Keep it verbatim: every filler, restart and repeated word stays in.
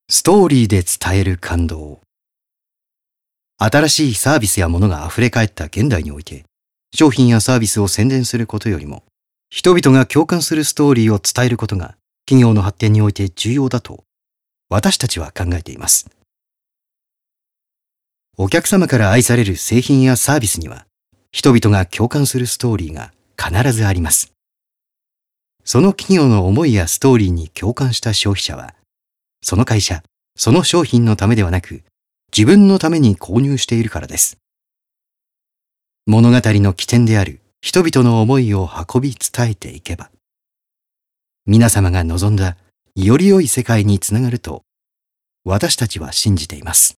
ストーリーで伝える感動。新しいサービスやものが溢れ返った現代において、商品やサービスを宣伝することよりも、人々が共感するストーリーを伝えることが企業の発展において重要だと、私たちは考えています。お客様から愛される製品やサービスには、人々が共感するストーリーが必ずあります。その企業の思いやストーリーに共感した消費者は、その会社、その商品のためではなく、自分のために購入しているからです。物語の起点である人々の思いを運び伝えていけば、皆様が望んだより良い世界につながると、私たちは信じています。